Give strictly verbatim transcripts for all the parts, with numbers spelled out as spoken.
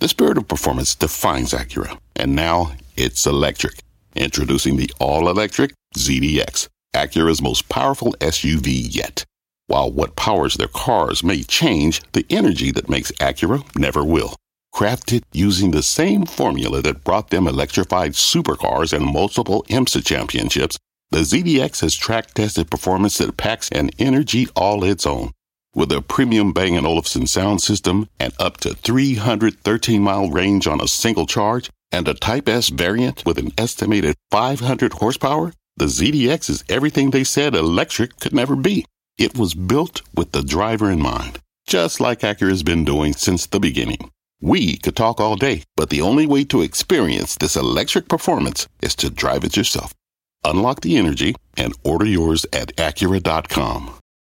The spirit of performance defines Acura, and now it's electric. Introducing the all-electric Z D X, Acura's most powerful S U V yet. While what powers their cars may change, the energy that makes Acura never will. Crafted using the same formula that brought them electrified supercars and multiple IMSA championships, the Z D X has track-tested performance that packs an energy all its own. With a premium Bang and Olufsen sound system and up to three hundred thirteen mile range on a single charge, and a Type S variant with an estimated five hundred horsepower, the Z D X is everything they said electric could never be. It was built with the driver in mind, just like Acura's been doing since the beginning. We could talk all day, but the only way to experience this electric performance is to drive it yourself. Unlock the energy and order yours at Acura dot com.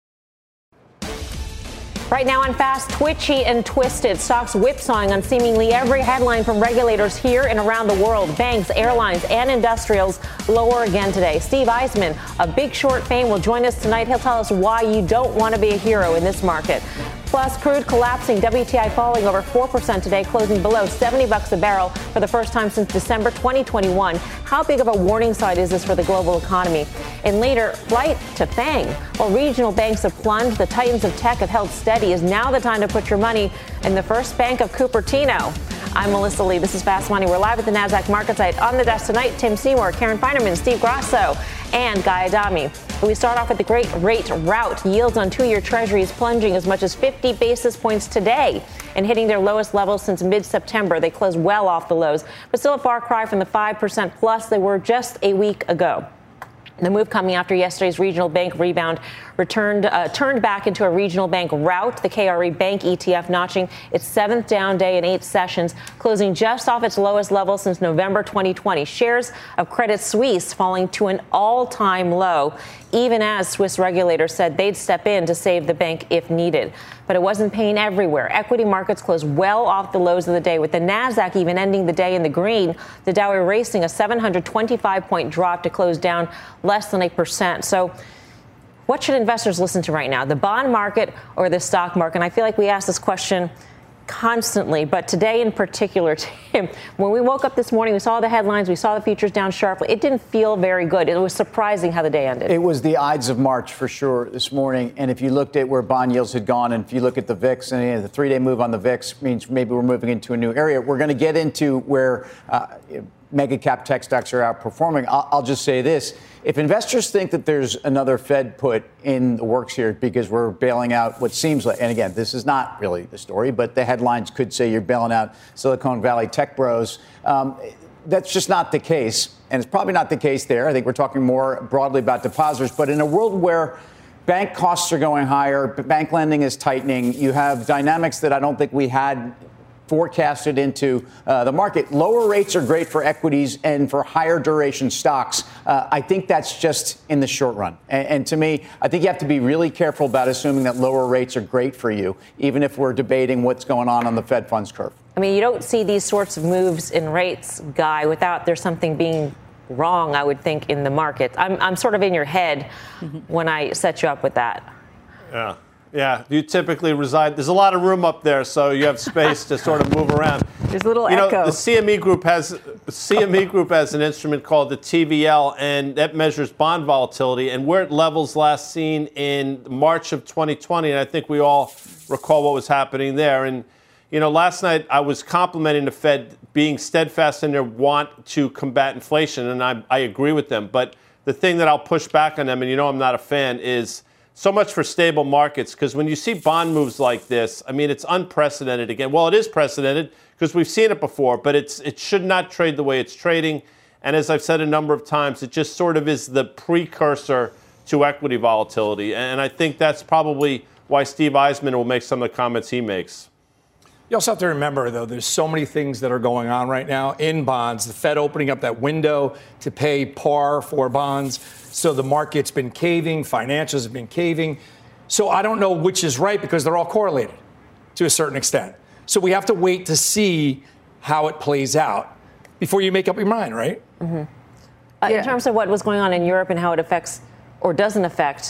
Right now on Fast, twitchy and twisted. Stocks whipsawing on seemingly every headline from regulators here and around the world. Banks, airlines, and industrials lower again today. Steve Eisman of Big Short fame will join us tonight. He'll tell us why you don't want to be a hero in this market. Plus, crude collapsing, W T I falling over four percent today, closing below seventy bucks a barrel for the first time since December twenty twenty-one. How big of a warning sign is this for the global economy? And later, flight to FANG. While regional banks have plunged, the titans of tech have held steady. Is now the time to put your money in the First Bank of Cupertino. I'm Melissa Lee. This is Fast Money. We're live at the NASDAQ market site. On the desk tonight, Tim Seymour, Karen Feinerman, Steve Grasso, and Guy Adami. We start off with the great rate rout. Yields on two-year treasuries plunging as much as fifty basis points today and hitting their lowest levels since mid-September. They closed well off the lows, but still a far cry from the five percent plus they were just a week ago. The move coming after yesterday's regional bank rebound returned uh, turned back into a regional bank rout. The K R E Bank E T F notching its seventh down day in eight sessions, closing just off its lowest level since November twenty twenty. Shares of Credit Suisse falling to an all-time low, even as Swiss regulators said they'd step in to save the bank if needed. But it wasn't pain everywhere. Equity markets closed well off the lows of the day, with the NASDAQ even ending the day in the green. The Dow erasing a seven hundred twenty-five point drop to close down less than a percent. So what should investors listen to right now, the bond market or the stock market? And I feel like we ask this question constantly, but today in particular, Tim, when we woke up this morning, we saw the headlines, we saw the futures down sharply. It didn't feel very good. It was surprising how the day ended. It was the Ides of March for sure this morning. And if you looked at where bond yields had gone, and if you look at the V I X, and you know, the three-day move on the V I X means maybe we're moving into a new area. We're going to get into where uh, mega cap tech stocks are outperforming. I'll, I'll just say this. If investors think that there's another Fed put in the works here because we're bailing out what seems like, and again, this is not really the story, but the headlines could say you're bailing out Silicon Valley tech bros. Um, that's just not the case. And it's probably not the case there. I think we're talking more broadly about depositors. But in a world where bank costs are going higher, bank lending is tightening, you have dynamics that I don't think we had forecasted into uh, the market. Lower rates are great for equities and for higher duration stocks. Uh, I think that's just in the short run. And, and to me, I think you have to be really careful about assuming that lower rates are great for you, even if we're debating what's going on on the Fed funds curve. I mean, you don't see these sorts of moves in rates, Guy, without there's something being wrong, I would think, in the market. I'm, I'm sort of in your head mm-hmm. when I set you up with that. Yeah. Yeah, you typically reside. There's a lot of room up there, so you have space to sort of move around. There's a little you echo. know, the C M E Group has the C M E Group has an instrument called the T V L, and that measures bond volatility. And we're at levels last seen in March of twenty twenty, and I think we all recall what was happening there. And you know, last night I was complimenting the Fed being steadfast in their want to combat inflation, and I, I agree with them. But the thing that I'll push back on them, and you know I'm not a fan, is so much for stable markets, because when you see bond moves like this, I mean, it's unprecedented again. Well, it is precedented because we've seen it before, but it's it should not trade the way it's trading. And as I've said a number of times, it just sort of is the precursor to equity volatility. And I think that's probably why Steve Eisman will make some of the comments he makes. You also have to remember, though, there's so many things that are going on right now in bonds. The Fed opening up that window to pay par for bonds. So the market's been caving. Financials have been caving. So I don't know which is right because they're all correlated to a certain extent. So we have to wait to see how it plays out before you make up your mind, right? Mm-hmm. Uh, yeah. In terms of what was going on in Europe and how it affects or doesn't affect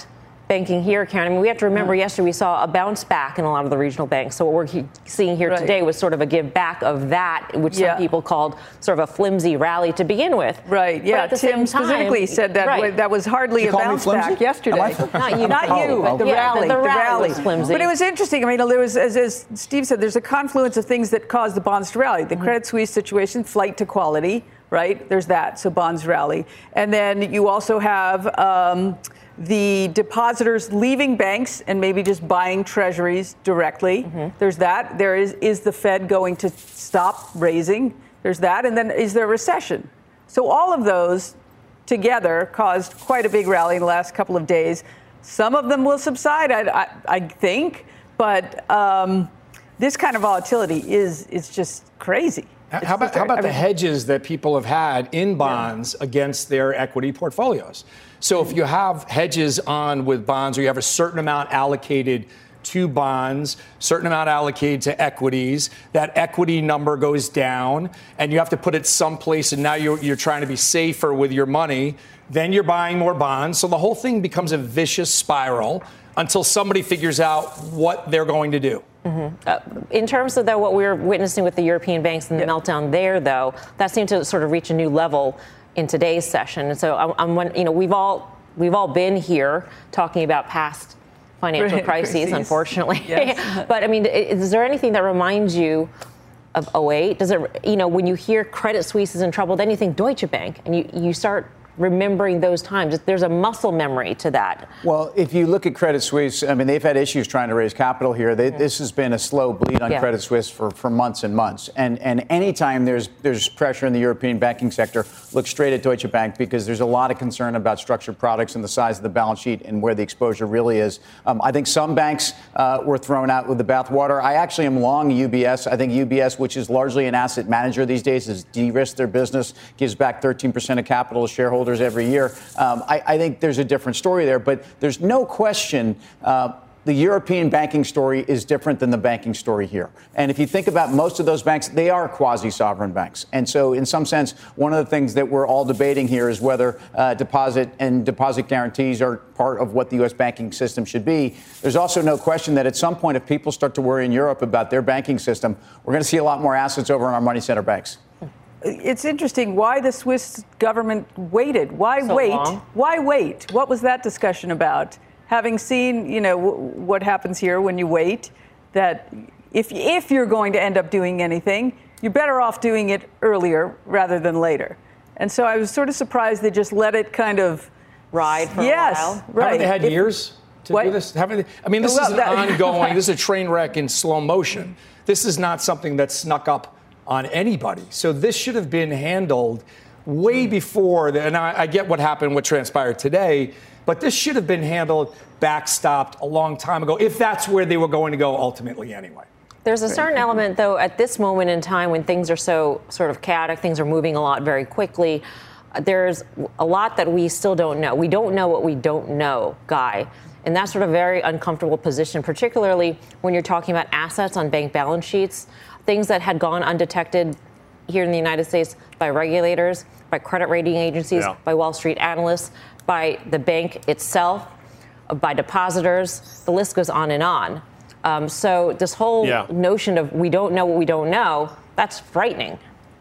banking here, Karen. I mean, we have to remember yeah. yesterday we saw a bounce back in a lot of the regional banks. So what we're he- seeing here right. today was sort of a give back of that, which yeah. some people called sort of a flimsy rally to begin with. Right. Yeah. Tim time, specifically said that right. that was hardly a bounce back yesterday. Not you. Not you. Oh, the, yeah, rally, the, the, the rally. rally. Was flimsy. But it was interesting. I mean, there was, as, as Steve said, there's a confluence of things that caused the bonds to rally. The mm-hmm. Credit Suisse situation, flight to quality. Right. There's that. So bonds rally. And then you also have Um, the depositors leaving banks and maybe just buying treasuries directly. Mm-hmm. There's that. There is, is the Fed going to stop raising? There's that. And then is there a recession? So all of those together caused quite a big rally in the last couple of days. Some of them will subside, I, I, I think, but um, this kind of volatility is, is just crazy. How about, how about the hedges that people have had in bonds yeah. against their equity portfolios? So if you have hedges on with bonds, or you have a certain amount allocated to bonds, certain amount allocated to equities, that equity number goes down, and you have to put it someplace, and now you're, you're trying to be safer with your money, then you're buying more bonds. So the whole thing becomes a vicious spiral until somebody figures out what they're going to do. Mm-hmm. Uh, in terms of though what we're witnessing with the European banks and the yep. meltdown there, though, that seemed to sort of reach a new level in today's session. And so I'm, I'm you know, we've all we've all been here talking about past financial crises, crises, unfortunately. Yes. But I mean, is there anything that reminds you of oh eight? Does it, you know, when you hear Credit Suisse is in trouble, then you think Deutsche Bank, and you, you start remembering those times. There's a muscle memory to that. Well, if you look at Credit Suisse, I mean, they've had issues trying to raise capital here. They, yeah. This has been a slow bleed on yeah. Credit Suisse for, for months and months. And and anytime there's there's pressure in the European banking sector, look straight at Deutsche Bank, because there's a lot of concern about structured products and the size of the balance sheet and where the exposure really is. Um, I think some banks uh, were thrown out with the bathwater. I actually am long U B S. I think U B S, which is largely an asset manager these days, has de-risked their business, gives back thirteen percent of capital to shareholders every year. Um, I, I think there's a different story there, but there's no question uh, the European banking story is different than the banking story here. And if you think about most of those banks, they are quasi-sovereign banks. And so in some sense, one of the things that we're all debating here is whether uh, deposit and deposit guarantees are part of what the U S banking system should be. There's also no question that at some point, if people start to worry in Europe about their banking system, we're going to see a lot more assets over in our money center banks. It's interesting why the Swiss government waited. Why so wait? Long. Why wait? What was that discussion about? Having seen, you know, w- what happens here when you wait, that if if you're going to end up doing anything, you're better off doing it earlier rather than later. And so I was sort of surprised they just let it kind of ride for yes, a while. Right. Haven't they had if, years to what? do this? Haven't they, I mean, this well, is an that, ongoing. This is a train wreck in slow motion. This is not something that snuck up on anybody. So this should have been handled way before. The, and I, I get what happened, what transpired today, but this should have been handled, backstopped a long time ago, if that's where they were going to go ultimately anyway. There's a certain element, though, at this moment in time when things are so sort of chaotic, things are moving a lot very quickly. There's a lot that we still don't know. We don't know what we don't know, Guy. And that's sort of a very uncomfortable position, particularly when you're talking about assets on bank balance sheets, things that had gone undetected here in the United States by regulators, by credit rating agencies, yeah. by Wall Street analysts, by the bank itself, by depositors. The list goes on and on. Um, so this whole yeah. notion of we don't know what we don't know, that's frightening.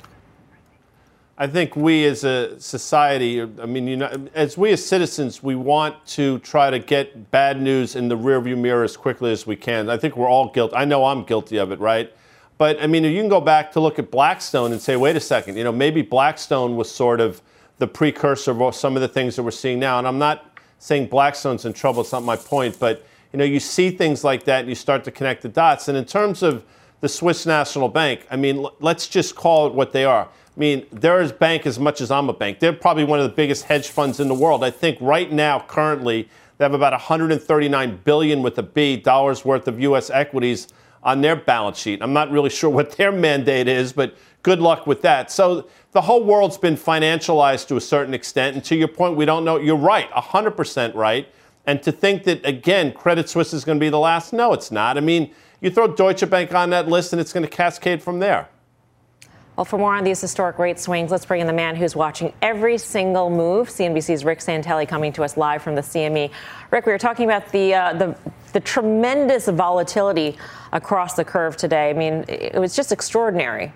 I think we as a society, I mean, you know, as we as citizens, we want to try to get bad news in the rearview mirror as quickly as we can. I think we're all guilty. I know I'm guilty of it, right? But, I mean, you can go back to look at Blackstone and say, wait a second, you know, maybe Blackstone was sort of the precursor of some of the things that we're seeing now. And I'm not saying Blackstone's in trouble. It's not my point. But, you know, you see things like that and you start to connect the dots. And in terms of the Swiss National Bank, I mean, let's just call it what they are. I mean, they're a bank as much as I'm a bank. They're probably one of the biggest hedge funds in the world. I think right now, currently, they have about one hundred thirty-nine billion with a B dollars worth of U S equities on their balance sheet. I'm not really sure what their mandate is, but good luck with that. So the whole world's been financialized to a certain extent. And to your point, we don't know. You're right, one hundred percent right. And to think that, again, Credit Suisse is going to be the last, no, it's not. I mean, you throw Deutsche Bank on that list and it's going to cascade from there. Well, for more on these historic rate swings, let's bring in the man who's watching every single move. C N B C's Rick Santelli coming to us live from the C M E. Rick, we were talking about the uh, the, the tremendous volatility across the curve today. I mean, it was just extraordinary.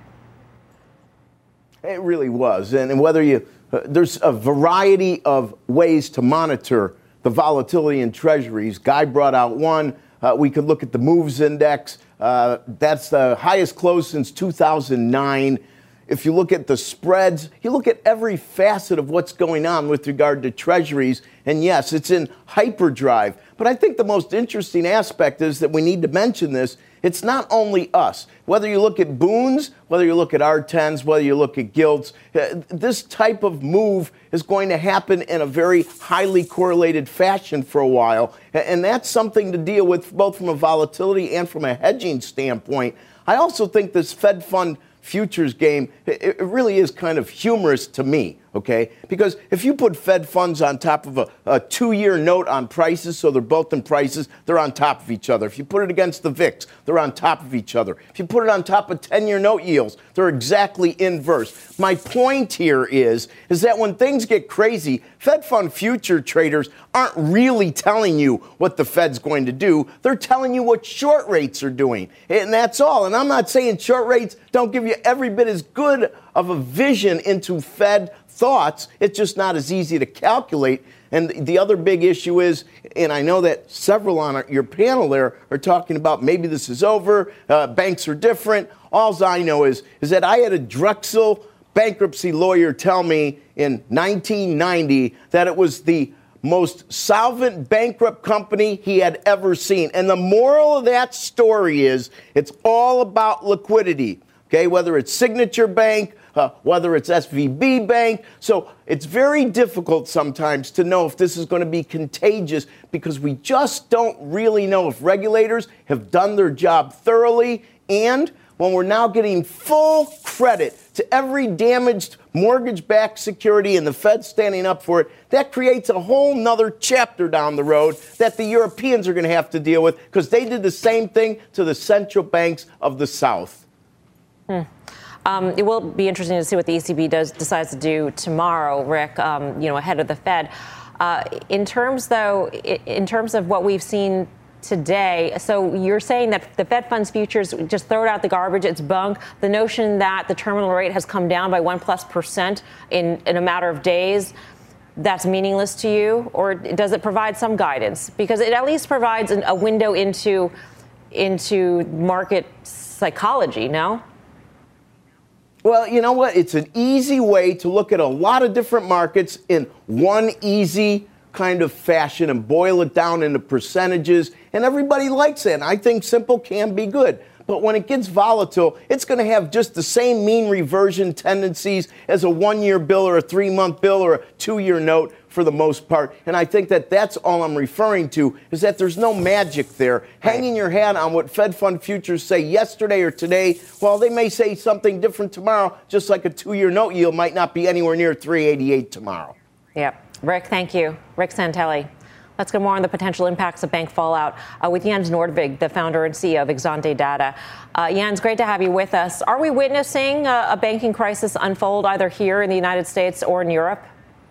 It really was. And whether you, uh, there's a variety of ways to monitor the volatility in treasuries. Guy brought out one. Uh, we could look at the moves index. Uh, that's the highest close since two thousand nine. If you look at the spreads, you look at every facet of what's going on with regard to treasuries. And yes, it's in hyperdrive. But I think the most interesting aspect is that we need to mention this. It's not only us. Whether you look at Boons, whether you look at R tens, whether you look at gilts, uh, this type of move is going to happen in a very highly correlated fashion for a while. And that's something to deal with both from a volatility and from a hedging standpoint. I also think this Fed fund futures game, it really is kind of humorous to me, okay? Because if you put Fed funds on top of a, a two-year note on prices, so they're both in prices, they're on top of each other. If you put it against the V I X, they're on top of each other. If you put it on top of ten-year note yields, they're exactly inverse. My point here is, is that when things get crazy, Fed fund future traders aren't really telling you what the Fed's going to do. They're telling you what short rates are doing. And that's all. And I'm not saying short rates don't give you every bit as good of a vision into Fed thoughts. It's just not as easy to calculate. And the other big issue is, and I know that several on your panel there are talking about maybe this is over, uh, banks are different. All I know is, is that I had a Drexel bankruptcy lawyer tell me in nineteen ninety that it was the most solvent bankrupt company he had ever seen. And the moral of that story is it's all about liquidity, okay, whether it's Signature Bank, uh, whether it's S V B Bank. So it's very difficult sometimes to know if this is going to be contagious because we just don't really know if regulators have done their job thoroughly. And when we're now getting full credit to every damaged mortgage-backed security and the Fed standing up for it, that creates a whole nother chapter down the road that the Europeans are going to have to deal with because they did the same thing to the central banks of the South. Hmm. Um, it will be interesting to see what the E C B does decides to do tomorrow, Rick, um, you know, ahead of the Fed. Uh, in terms, though, in terms of what we've seen today, so you're saying that the Fed funds futures, just throw it out the garbage, it's bunk. The notion that the terminal rate has come down by one plus percent in, in a matter of days, that's meaningless to you? Or does it provide some guidance? Because it at least provides an, a window into, into market psychology, no? Well, you know what? It's an easy way to look at a lot of different markets in one easy kind of fashion and boil it down into percentages. And everybody likes it. And I think simple can be good. But when it gets volatile, it's going to have just the same mean reversion tendencies as a one-year bill or a three-month bill or a two-year note for the most part. And I think that that's all I'm referring to, is that there's no magic there. Hanging your hat on what Fed fund futures say yesterday or today, well, they may say something different tomorrow, just like a two-year note yield might not be anywhere near three eighty-eight tomorrow. Yep. Rick, thank you. Rick Santelli. Let's go more on the potential impacts of bank fallout uh, with Jens Nordvig, the founder and C E O of Exante Data. Uh, Jens, great to have you with us. Are we witnessing a, a banking crisis unfold either here in the United States or in Europe?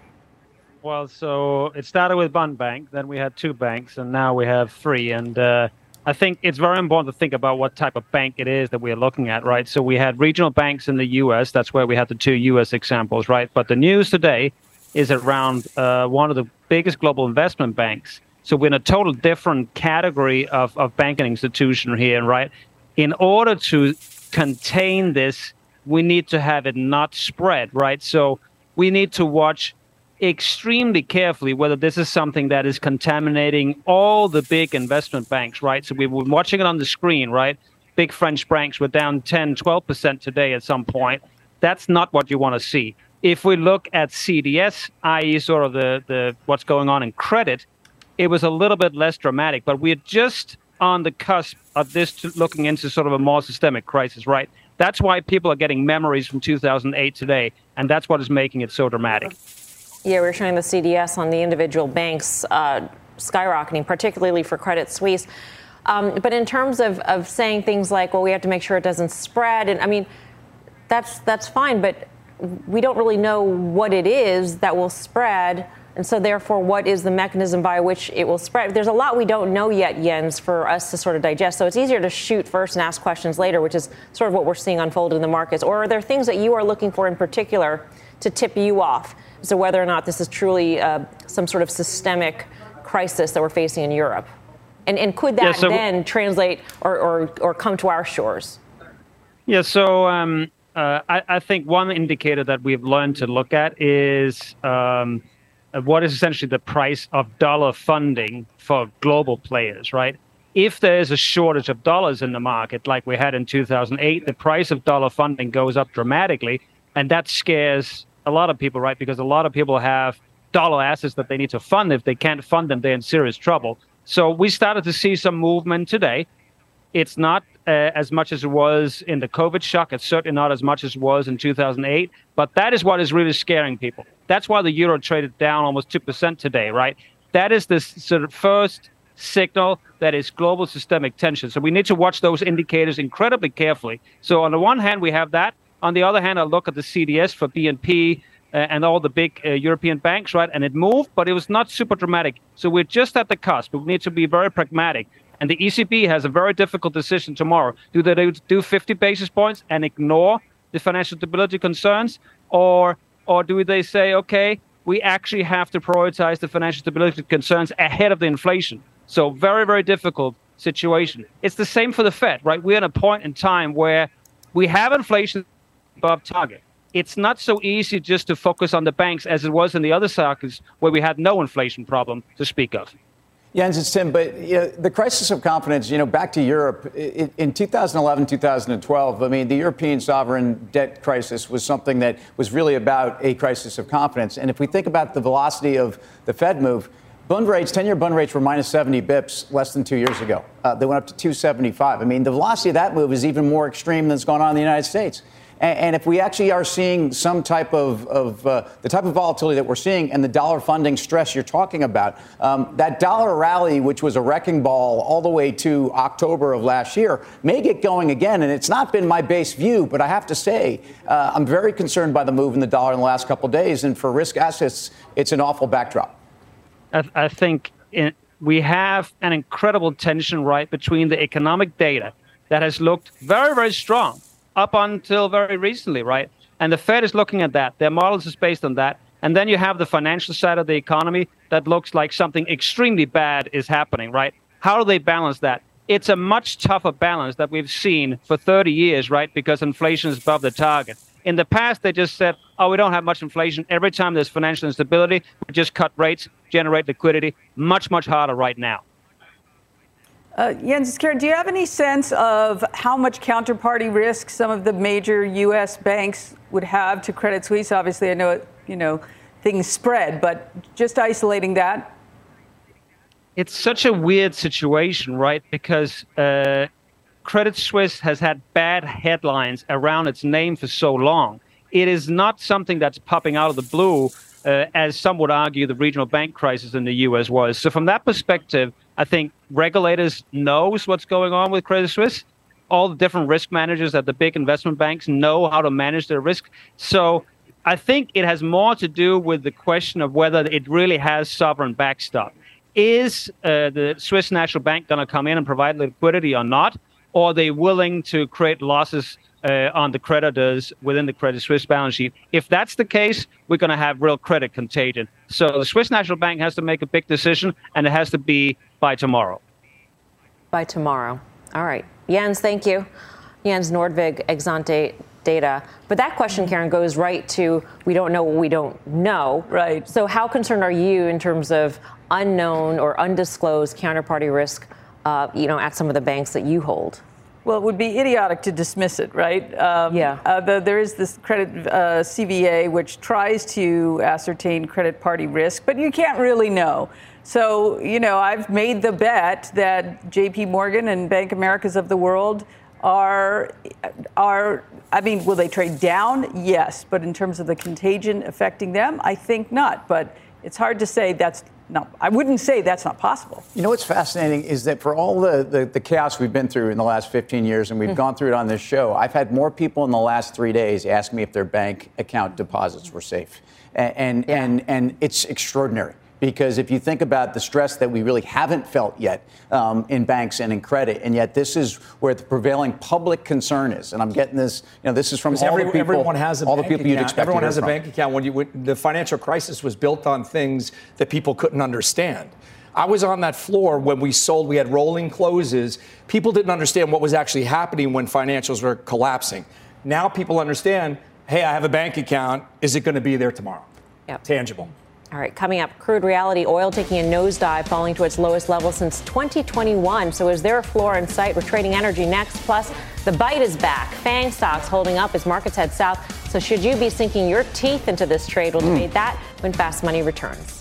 Well, so it started with one bank, then we had two banks, and now we have three. And uh, I think it's very important to think about what type of bank it is that we're looking at, right? So we had regional banks in the U S. That's where we had the two U S examples, right? But the news today is around uh, one of the biggest global investment banks. So we're in a total different category of, of banking institution here, right? In order to contain this, we need to have it not spread, right? So we need to watch extremely carefully whether this is something that is contaminating all the big investment banks, right? So we were watching it on the screen, right? Big French banks were down ten, twelve percent today at some point. That's not what you want to see. If we look at C D S, that is sort of the, the what's going on in credit, it was a little bit less dramatic, but we're just on the cusp of this looking into sort of a more systemic crisis, right? That's why people are getting memories from two thousand eight today, and that's what is making it so dramatic. Yeah, we're showing the C D S on the individual banks uh, skyrocketing, particularly for Credit Suisse. Um, but in terms of, of saying things like, well, we have to make sure it doesn't spread, and I mean, that's that's fine, but we don't really know what it is that will spread. And so, therefore, what is the mechanism by which it will spread? There's a lot we don't know yet, Jens, for us to sort of digest. So it's easier to shoot first and ask questions later, which is sort of what we're seeing unfold in the markets. Or are there things that you are looking for in particular to tip you off as to whether or not this is truly uh, some sort of systemic crisis that we're facing in Europe? And, and could that yeah, so then translate or, or, or come to our shores? Yeah, so um, uh, I, I think one indicator that we've learned to look at is um, what is essentially the price of dollar funding for global players, right? If there is a shortage of dollars in the market, like we had in two thousand eight, the price of dollar funding goes up dramatically, and that scares a lot of people, right? Because a lot of people have dollar assets that they need to fund. If they can't fund them, they're in serious trouble. So we started to see some movement today. It's not uh, as much as it was in the COVID shock. It's certainly not as much as it was in two thousand eight. But that is what is really scaring people. That's why the euro traded down almost two percent today, right? That is the sort of first signal that is global systemic tension. So we need to watch those indicators incredibly carefully. So on the one hand, we have that. On the other hand, I look at the C D S for B N P uh, and all the big uh, European banks, right? And it moved, but it was not super dramatic. So we're just at the cusp. We need to be very pragmatic. And the E C B has a very difficult decision tomorrow. Do they do fifty basis points and ignore the financial stability concerns? Or, or do they say, okay, we actually have to prioritize the financial stability concerns ahead of the inflation? So very, very difficult situation. It's the same for the Fed, right? We're at a point in time where we have inflation above target. It's not so easy just to focus on the banks as it was in the other cycles where we had no inflation problem to speak of. Jens, it's Tim, but you know, the crisis of confidence, you know, back to Europe, it, in two thousand eleven, two thousand twelve, I mean, the European sovereign debt crisis was something that was really about a crisis of confidence. And if we think about the velocity of the Fed move, bond rates, ten-year bond rates were minus seventy bips less than two years ago. Uh, they went up to two seventy-five. I mean, the velocity of that move is even more extreme than what's going on in the United States. And if we actually are seeing some type of, of uh, the type of volatility that we're seeing and the dollar funding stress you're talking about, um, that dollar rally, which was a wrecking ball all the way to October of last year, may get going again. And it's not been my base view, but I have to say, uh, I'm very concerned by the move in the dollar in the last couple of days. And for risk assets, it's an awful backdrop. I, I think in, we have an incredible tension, right, between the economic data that has looked very, very strong up until very recently, right? And the Fed is looking at that. Their models is based on that. And then you have the financial side of the economy that looks like something extremely bad is happening, right? How do they balance that? It's a much tougher balance that we've seen for thirty years, right? Because inflation is above the target. In the past, they just said, oh, we don't have much inflation. Every time there's financial instability, we just cut rates, generate liquidity. Much, much harder right now. Uh, Jens, Karen, do you have any sense of how much counterparty risk some of the major U S banks would have to Credit Suisse? Obviously, I know, you know, things spread, but just isolating that. It's such a weird situation, right? Because uh, Credit Suisse has had bad headlines around its name for so long. It is not something that's popping out of the blue, uh, as some would argue the regional bank crisis in the U S was. So from that perspective, I think regulators knows what's going on with Credit Suisse. All the different risk managers at the big investment banks know how to manage their risk. So I think it has more to do with the question of whether it really has sovereign backstop. Is uh, the Swiss National Bank going to come in and provide liquidity or not? Or are they willing to create losses uh, on the creditors within the Credit Suisse balance sheet? If that's the case, we're going to have real credit contagion. So the Swiss National Bank has to make a big decision, and it has to be by tomorrow. By tomorrow. All right. Jens, thank you. Jens Nordvig, Exante Data. But that question, Karen, goes right to we don't know what we don't know. Right. So how concerned are you in terms of unknown or undisclosed counterparty risk, uh, you know, at some of the banks that you hold? Well, it would be idiotic to dismiss it, right? Um, yeah. Uh, the, there is this credit uh, C V A, which tries to ascertain credit party risk, but you can't really know. So, you know, I've made the bet that J P Morgan and Bank Americas of the world are, are, I mean, will they trade down? Yes. But in terms of the contagion affecting them, I think not. But it's hard to say that's not, I wouldn't say that's not possible. You know what's fascinating is that for all the, the, the chaos we've been through in the last fifteen years, and we've mm. gone through it on this show, I've had more people in the last three days ask me if their bank account deposits were safe. And, and, yeah. and, and it's extraordinary. Because if you think about the stress that we really haven't felt yet um, in banks and in credit, and yet this is where the prevailing public concern is. And I'm getting this, you know, this is from all every, the people, everyone has a all the bank people account. you'd expect Everyone to hear has a from. bank account. When you when the financial crisis was built on things that people couldn't understand. I was on that floor when we sold. We had rolling closes. People didn't understand what was actually happening when financials were collapsing. Now people understand. Hey, I have a bank account. Is it going to be there tomorrow? Yep. Tangible. All right, coming up, crude reality oil taking a nosedive, falling to its lowest level since twenty twenty-one. So is there a floor in sight? We're trading energy next. Plus, the bite is back. FANG stocks holding up as markets head south. So should you be sinking your teeth into this trade? We'll debate mm. that when Fast Money returns.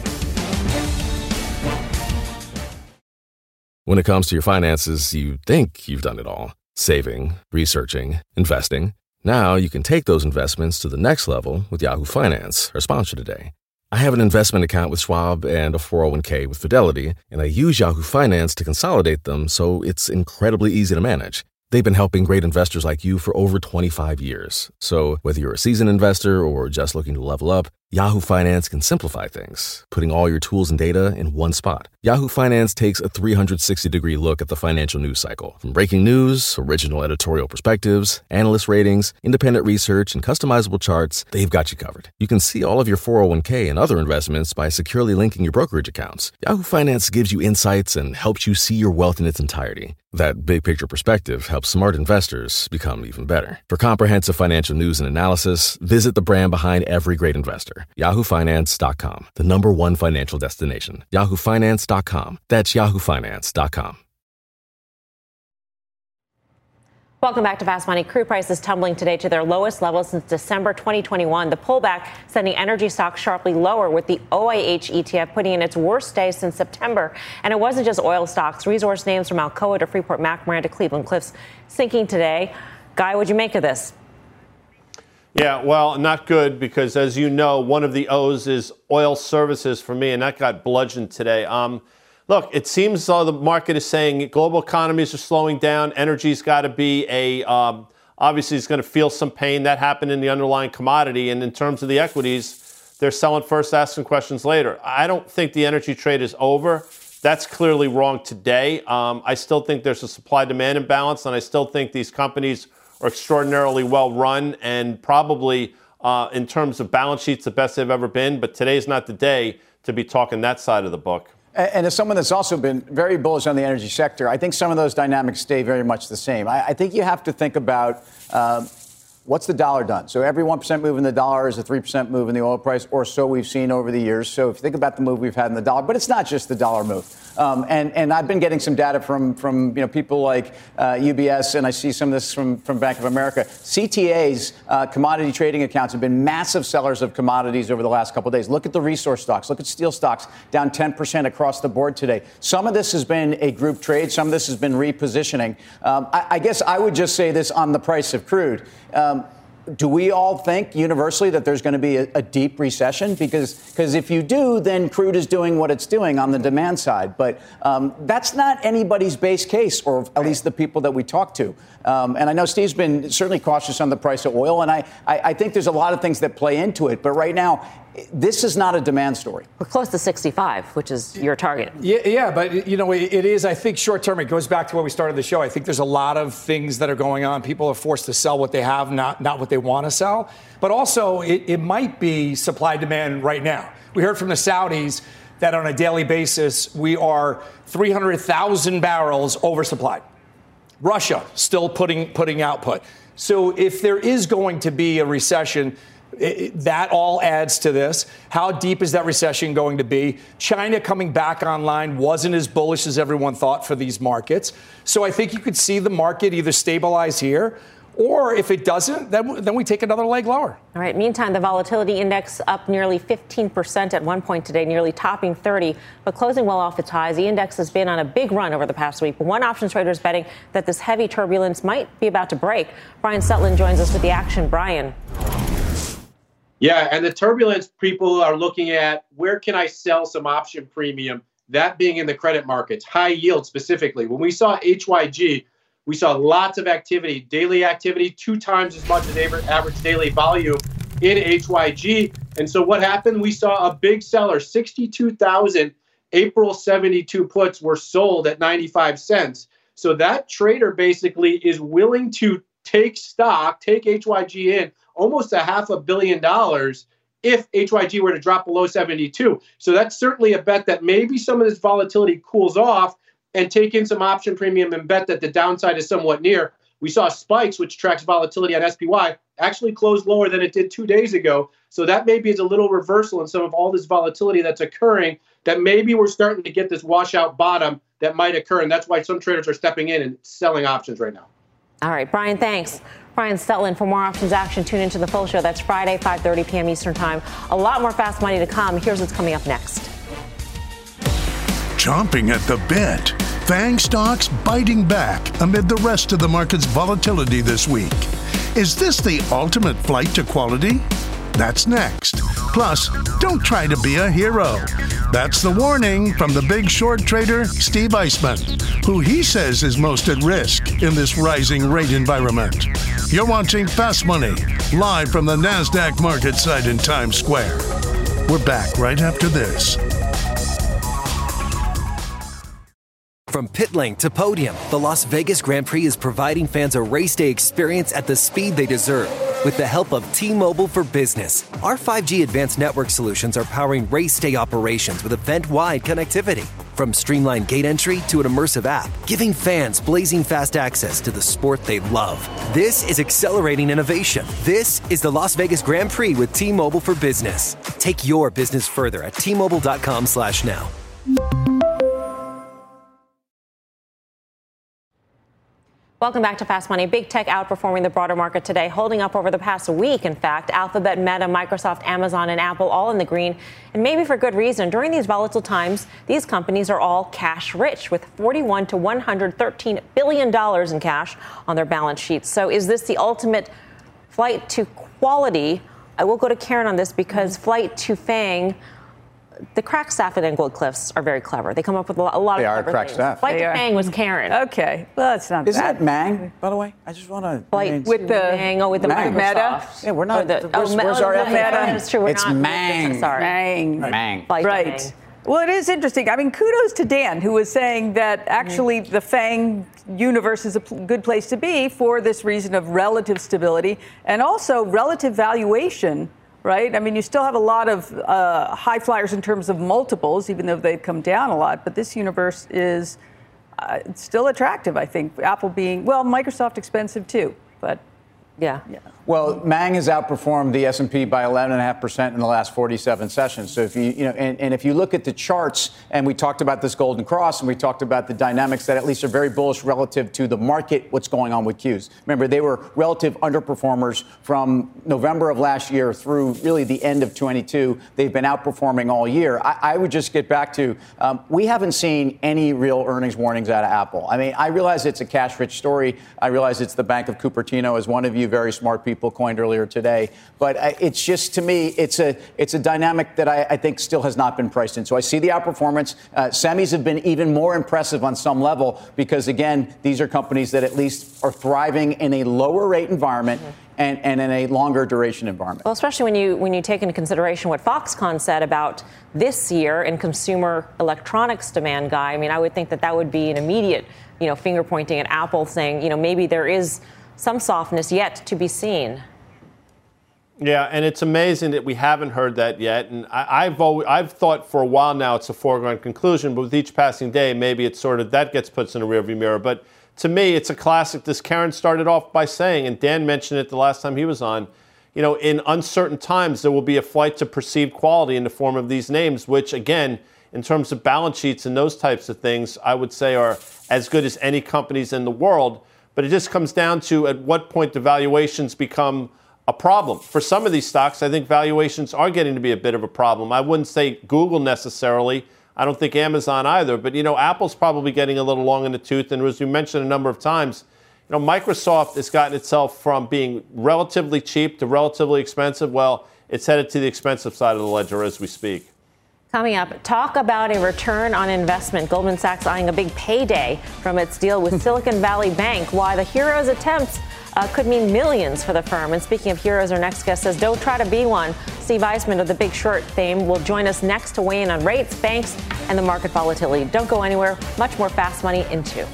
When it comes to your finances, you think you've done it all. Saving, researching, investing. Now you can take those investments to the next level with Yahoo Finance, our sponsor today. I have an investment account with Schwab and a four oh one k with Fidelity, and I use Yahoo Finance to consolidate them so it's incredibly easy to manage. They've been helping great investors like you for over twenty-five years. So whether you're a seasoned investor or just looking to level up, Yahoo Finance can simplify things, putting all your tools and data in one spot. Yahoo Finance takes a three sixty degree look at the financial news cycle. From breaking news, original editorial perspectives, analyst ratings, independent research, and customizable charts, they've got you covered. You can see all of your four oh one k and other investments by securely linking your brokerage accounts. Yahoo Finance gives you insights and helps you see your wealth in its entirety. That big picture perspective helps smart investors become even better. For comprehensive financial news and analysis, visit the brand behind every great investor. Yahoo Finance dot com, the number one financial destination. Yahoo Finance dot com. That's Yahoo Finance dot com. Welcome back to Fast Money. Crude prices tumbling today to their lowest level since December twenty twenty-one. The pullback sending energy stocks sharply lower, with the O I H E T F putting in its worst day since September. And it wasn't just oil stocks. Resource names from Alcoa to Freeport-McMoRan to Cleveland Cliffs sinking today. Guy, what'd you make of this? Yeah, well, not good, because as you know, one of the O's is oil services for me, and that got bludgeoned today. Um, Look, it seems as though the market is saying global economies are slowing down. Energy's got to be a, um, obviously it's going to feel some pain. That happened in the underlying commodity. And in terms of the equities, they're selling first, asking questions later. I don't think the energy trade is over. That's clearly wrong today. Um, I still think there's a supply-demand imbalance, and I still think these companies are extraordinarily well run and probably, uh, in terms of balance sheets, the best they've ever been. But today's not the day to be talking that side of the book. And as someone that's also been very bullish on the energy sector, I think some of those dynamics stay very much the same. I, I think you have to think about um, what's the dollar done. So every one percent move in the dollar is a three percent move in the oil price, or so we've seen over the years. So if you think about the move we've had in the dollar, but it's not just the dollar move. Um, and, and I've been getting some data from, from you know, people like uh, U B S, and I see some of this from, from Bank of America. C T A's uh, commodity trading accounts have been massive sellers of commodities over the last couple of days. Look at the resource stocks. Look at steel stocks, down ten percent across the board today. Some of this has been a group trade. Some of this has been repositioning. Um, I, I guess I would just say this on the price of crude. Um, Do we all think universally that there's going to be a, a deep recession? Because because if you do, then crude is doing what it's doing on the demand side. But um, that's not anybody's base case, or at least the people that we talk to. Um, and I know Steve's been certainly cautious on the price of oil, and I, I, I think there's a lot of things that play into it. But right now, this is not a demand story. We're close to sixty-five, which is your target. Yeah, yeah, but, you know, it, it is, I think, short term. It goes back to where we started the show. I think there's a lot of things that are going on. People are forced to sell what they have, not, not what they want to sell. But also, it, it might be supply demand right now. We heard from the Saudis that on a daily basis, we are three hundred thousand barrels oversupplied. Russia still putting putting output. So if there is going to be a recession, It, that all adds to this. How deep is that recession going to be? China coming back online wasn't as bullish as everyone thought for these markets. So I think you could see the market either stabilize here, or if it doesn't, then, then we take another leg lower. All right. Meantime, the volatility index up nearly fifteen percent at one point today, nearly topping thirty, but closing well off its highs. The index has been on a big run over the past week. But one options trader is betting that this heavy turbulence might be about to break. Brian Sutton joins us with the action. Brian. Yeah, and the turbulence, people are looking at where can I sell some option premium, that being in the credit markets, high yield specifically. When we saw H Y G, we saw lots of activity, daily activity, two times as much as average daily volume in H Y G. And so what happened? We saw a big seller, sixty-two thousand April seventy-two puts were sold at ninety-five cents. So that trader basically is willing to take stock, take H Y G in, almost a half a billion dollars if H Y G were to drop below seventy-two. So that's certainly a bet that maybe some of this volatility cools off and take in some option premium and bet that the downside is somewhat near. We saw spikes, which tracks volatility on S P Y, actually closed lower than it did two days ago. So that maybe is a little reversal in some of all this volatility that's occurring, that maybe we're starting to get this washout bottom that might occur. And that's why some traders are stepping in and selling options right now. All right, Brian, thanks. Brian Stelton. For more options action, tune into the full show. That's Friday, five thirty p.m. Eastern Time. A lot more Fast Money to come. Here's what's coming up next. Chomping at the bit. FANG stocks biting back amid the rest of the market's volatility this week. Is this the ultimate flight to quality? That's next. Plus, don't try to be a hero. That's the warning from the big short trader, Steve Eisman, who he says is most at risk in this rising rate environment. You're watching Fast Money, live from the NASDAQ market site in Times Square. We're back right after this. From pit lane to podium, the Las Vegas Grand Prix is providing fans a race day experience at the speed they deserve. With the help of T-Mobile for Business, our five G advanced network solutions are powering race day operations with event-wide connectivity. From streamlined gate entry to an immersive app, giving fans blazing fast access to the sport they love. This is accelerating innovation. This is the Las Vegas Grand Prix with T-Mobile for Business. Take your business further at T Mobile dot com slash now. Welcome back to Fast Money. Big tech outperforming the broader market today, holding up over the past week. In fact, Alphabet, Meta, Microsoft, Amazon, and Apple all in the green, and maybe for good reason. During these volatile times, these companies are all cash rich with forty-one to one hundred thirteen billion dollars in cash on their balance sheets. So is this the ultimate flight to quality? I will go to Karen on this because flight to FANG, the crack staff at Englewood Cliffs are very clever. They come up with a lot, a lot they of clever clever crack things. staff. Flight they to are. FANG was Karen. Okay, well, that's not Isn't bad. it Mang, by the way? I just want to... Flight with the FANG, oh, with the Mang. Microsoft. Yeah, we're Or not... the, where's, oh, where's oh, our no, F A Q? That's true. We're It's not, Mang. Sorry. Mang. Mang. Flight to Right. FANG. Well, it is interesting. I mean, kudos to Dan, who was saying that actually the FANG universe is a p- good place to be for this reason of relative stability and also relative valuation, right? I mean, you still have a lot of uh, high flyers in terms of multiples, even though they've come down a lot. But this universe is uh, still attractive, I think. Apple being, well, Microsoft expensive too, but Yeah. yeah. Well, Mang has outperformed the S and P by eleven point five percent in the last forty-seven sessions. So if you, you know, and, and if you look at the charts, and we talked about this golden cross, and we talked about the dynamics that at least are very bullish relative to the market, what's going on with Qs. Remember, they were relative underperformers from November of last year through really the end of twenty-two. They've been outperforming all year. I, I would just get back to, um, we haven't seen any real earnings warnings out of Apple. I mean, I realize it's a cash-rich story. I realize it's the Bank of Cupertino, as one of you very smart people coined earlier today. But uh, it's just, to me, it's a it's a dynamic that I, I think still has not been priced in. So I see the outperformance. Uh, semis have been even more impressive on some level because, again, these are companies that at least are thriving in a lower rate environment. Mm-hmm. And, and in a longer duration environment. Well, especially when you when you take into consideration what Foxconn said about this year in consumer electronics demand, Guy. I mean, I would think that that would be an immediate, you know, finger pointing at Apple, saying, you know, maybe there is some softness yet to be seen. Yeah, and it's amazing that we haven't heard that yet. And I, I've always, I've thought for a while now it's a foregone conclusion, but with each passing day, maybe it's sort of that gets put in the rearview mirror. But to me, it's a classic. This Karen started off by saying, and Dan mentioned it the last time he was on, you know, in uncertain times, there will be a flight to perceived quality in the form of these names, which, again, in terms of balance sheets and those types of things, I would say are as good as any companies in the world. But it just comes down to at what point the valuations become a problem. For some of these stocks, I think valuations are getting to be a bit of a problem. I wouldn't say Google necessarily. I don't think Amazon either. But, you know, Apple's probably getting a little long in the tooth. And as we mentioned a number of times, You know, Microsoft has gotten itself from being relatively cheap to relatively expensive. Well, it's headed to the expensive side of the ledger as we speak. Coming up, talk about a return on investment. Goldman Sachs eyeing a big payday from its deal with Silicon Valley Bank. Why the hero's attempts uh, could mean millions for the firm. And speaking of heroes, our next guest says, don't try to be one. Steve Eisman of The Big Short fame will join us next to weigh in on rates, banks, and the market volatility. Don't go anywhere. Much more Fast Money in two.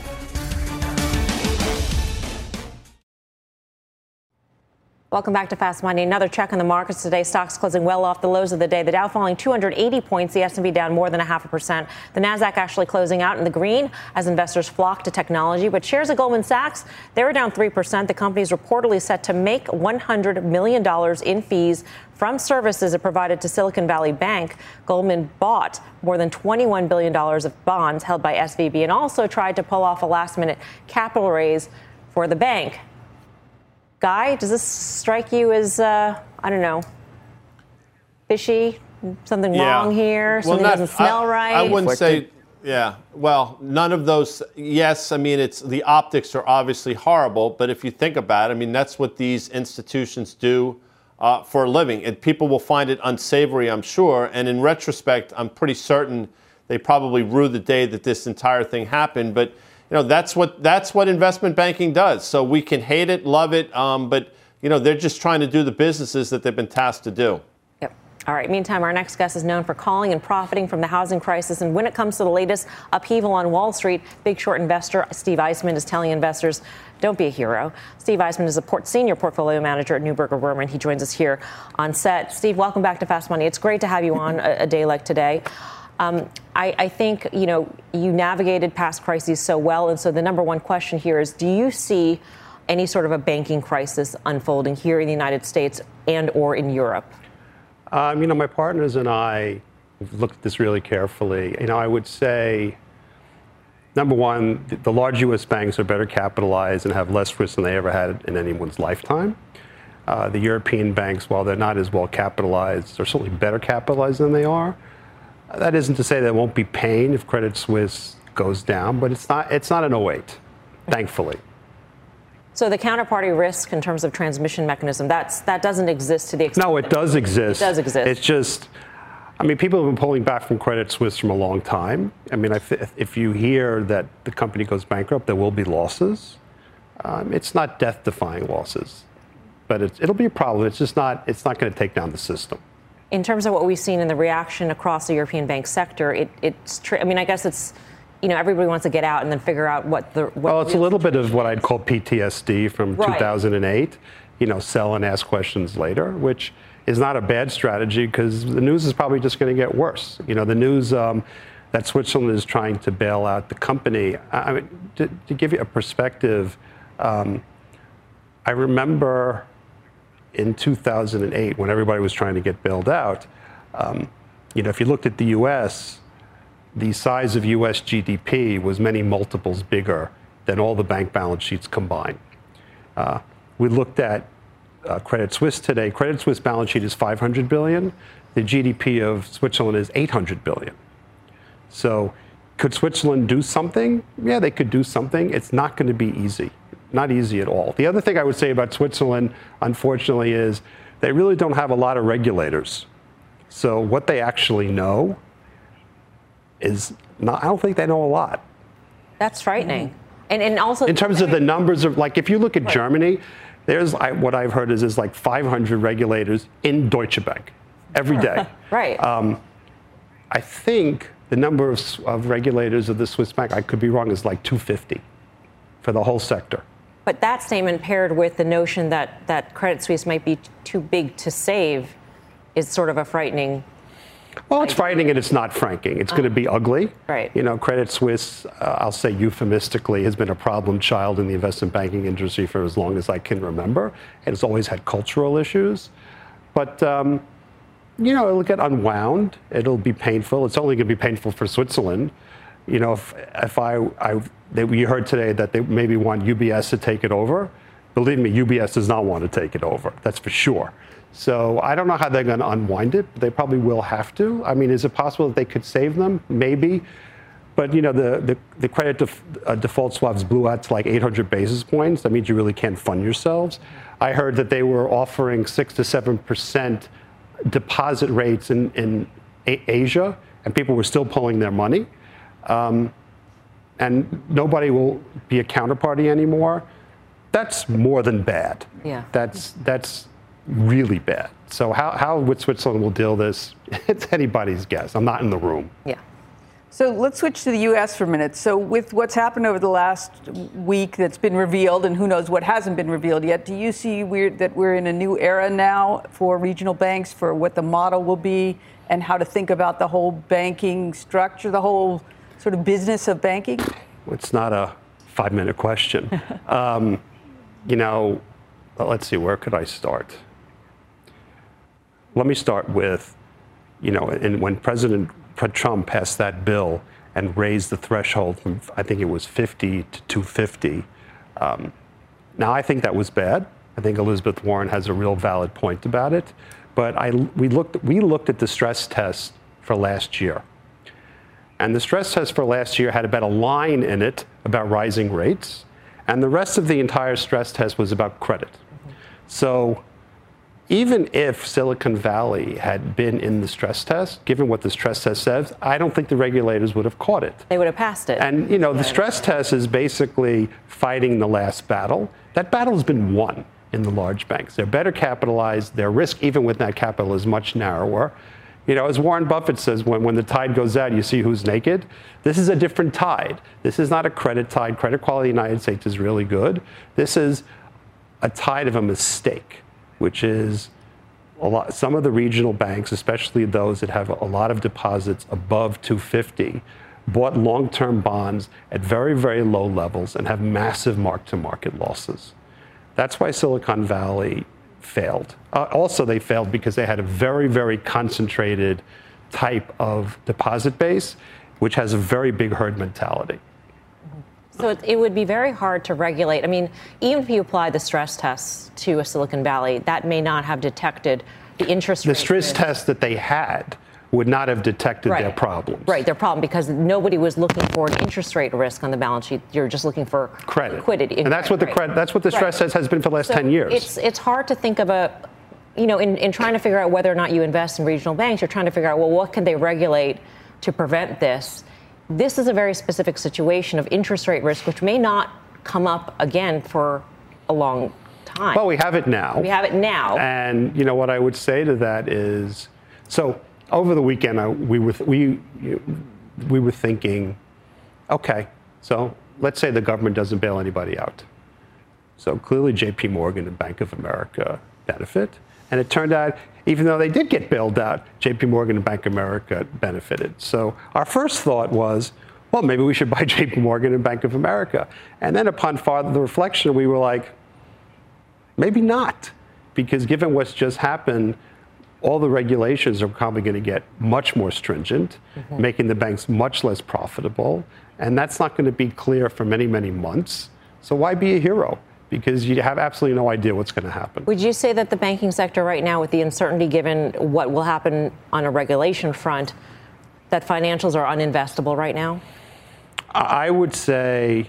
Welcome back to Fast Money. Another check on the markets today. Stocks closing well off the lows of the day. The Dow falling two hundred eighty points. The S and P down more than a half a percent. The Nasdaq actually closing out in the green as investors flock to technology. But shares of Goldman Sachs, they were down three percent. The company is reportedly set to make one hundred million dollars in fees from services it provided to Silicon Valley Bank. Goldman bought more than twenty-one billion dollars of bonds held by S V B and also tried to pull off a last-minute capital raise for the bank. Guy, does this strike you as, uh, I don't know, fishy? Something yeah. wrong here? Something well, not, doesn't smell I, right? I wouldn't say, yeah. Well, none of those. Yes, I mean, it's the optics are obviously horrible. But if you think about it, I mean, that's what these institutions do uh, for a living. And people will find it unsavory, I'm sure. And in retrospect, I'm pretty certain they probably rue the day that this entire thing happened. But you know, that's what that's what investment banking does. So we can hate it, love it, um, but, you know, they're just trying to do the businesses that they've been tasked to do. Yep. All right. Meantime, our next guest is known for calling and profiting from the housing crisis. And when it comes to the latest upheaval on Wall Street, Big Short investor Steve Eisman is telling investors, don't be a hero. Steve Eisman is a port, senior portfolio manager at Neuberger Berman. He joins us here on set. Steve, welcome back to Fast Money. It's great to have you on a, a day like today. Um, I, I think, you know, you navigated past crises so well. And so the number one question here is, do you see any sort of a banking crisis unfolding here in the United States and or in Europe? Um, you know, my partners and I have looked at this really carefully. You know, I would say, number one, the, the large U S banks are better capitalized and have less risk than they ever had in anyone's lifetime. Uh, the European banks, while they're not as well capitalized, are certainly better capitalized than they are. That isn't to say there won't be pain if Credit Suisse goes down, but it's not it's not an oh eight, thankfully. So the counterparty risk in terms of transmission mechanism, that's that doesn't exist to the extent. No, it does exist. It does exist. It's just, I mean, people have been pulling back from Credit Suisse from a long time. I mean, if you hear that the company goes bankrupt, there will be losses. Um, it's not death-defying losses, but it's, it'll be a problem. It's just not. It's not going to take down the system. In terms of what we've seen in the reaction across the European bank sector, it, it's true. I mean, I guess it's, you know, everybody wants to get out and then figure out what the. What well, it's a little bit of what I'd call P T S D from right. two thousand eight. You know, sell and ask questions later, which is not a bad strategy because the news is probably just going to get worse. You know, the news um, that Switzerland is trying to bail out the company. I mean, to, to give you a perspective, um, I remember. In two thousand eight, when everybody was trying to get bailed out, um, you know, if you looked at the U S, the size of U S G D P was many multiples bigger than all the bank balance sheets combined. Uh, we looked at uh, Credit Suisse today. Credit Suisse balance sheet is five hundred billion dollars. The G D P of Switzerland is eight hundred billion dollars. So could Switzerland do something? Yeah, they could do something. It's not going to be easy. Not easy at all. The other thing I would say about Switzerland, unfortunately, is they really don't have a lot of regulators. So what they actually know is not, I don't think they know a lot. That's frightening. And, and also in terms of the numbers of, like, if you look at right. Germany, there's I, what I've heard is is like five hundred regulators in Deutsche Bank every day. Right. Um, I think the number of, of regulators of the Swiss bank, I could be wrong, is like two hundred fifty for the whole sector. But that statement paired with the notion that, that Credit Suisse might be too big to save is sort of a frightening. Well, it's idea. frightening and it's not franking. It's uh, going to be ugly. Right. You know, Credit Suisse, uh, I'll say euphemistically, has been a problem child in the investment banking industry for as long as I can remember. And it's always had cultural issues. But, um, you know, it'll get unwound. It'll be painful. It's only going to be painful for Switzerland. You know, if, if I, I they, we heard today that they maybe want U B S to take it over. Believe me, U B S does not want to take it over. That's for sure. So I don't know how they're going to unwind it, but they probably will have to. I mean, is it possible that they could save them? Maybe. but you know, the, the, the credit def, uh, default swaps blew out to like eight hundred basis points. That means you really can't fund yourselves. I heard that they were offering six to seven percent deposit rates in, in a- Asia, and people were still pulling their money. Um, and nobody will be a counterparty anymore. That's more than bad. Yeah. That's that's really bad. So how, how Switzerland will deal this, it's anybody's guess. I'm not in the room. Yeah. So let's switch to the U S for a minute. So with what's happened over the last week that's been revealed, and who knows what hasn't been revealed yet, do you see we're, that we're in a new era now for regional banks, for what the model will be and how to think about the whole banking structure, the whole sort of business of banking? It's not a five-minute question. um, you know, let's see, where could I start? Let me start with, you know, and when President Trump passed that bill and raised the threshold from, I think it was fifty to two fifty. Um, now, I think that was bad. I think Elizabeth Warren has a real valid point about it. But I, we looked, we looked at the stress test for last year. And the stress test for last year had about a line in it about rising rates. And the rest of the entire stress test was about credit. So even if Silicon Valley had been in the stress test, given what the stress test says, I don't think the regulators would have caught it. They would have passed it. And, you know, the stress test is basically fighting the last battle. That battle has been won in the large banks. They're better capitalized. Their risk, even with that capital, is much narrower. You know, as Warren Buffett says, when, when the tide goes out, you see who's naked. This is a different tide. This is not a credit tide. Credit quality in the United States is really good. This is a tide of a mistake, which is a lot, some of the regional banks, especially those that have a lot of deposits above two fifty, bought long-term bonds at very, very low levels and have massive mark-to-market losses. That's why Silicon Valley failed. Uh, also, they failed because they had a very, very concentrated type of deposit base, which has a very big herd mentality. So it, it would be very hard to regulate. I mean, even if you apply the stress tests to a Silicon Valley, that may not have detected the interest rate. The stress test that they had would not have detected right. their problems. Right, their problem, because nobody was looking for an interest rate risk on the balance sheet. You're just looking for credit. liquidity. And that's what the credit, that's what the stress right. test has been for the last so ten years. It's it's hard to think of a, you know, in, in trying to figure out whether or not you invest in regional banks, you're trying to figure out, well, what can they regulate to prevent this? This is a very specific situation of interest rate risk, which may not come up again for a long time. Well, we have it now. We have it now. And, you know, what I would say to that is, so over the weekend, I, we, were, we, we were thinking, okay, so let's say the government doesn't bail anybody out. So clearly J P Morgan and Bank of America benefit. And it turned out, even though they did get bailed out, J P Morgan and Bank of America benefited. So our first thought was, well, maybe we should buy J P Morgan and Bank of America. And then upon farther reflection, we were like, maybe not. Because given what's just happened, all the regulations are probably going to get much more stringent, mm-hmm. making the banks much less profitable. And that's not going to be clear for many, many months. So why be a hero? Because you have absolutely no idea what's going to happen. Would you say that the banking sector right now, with the uncertainty given what will happen on a regulation front, that financials are uninvestable right now? I would say,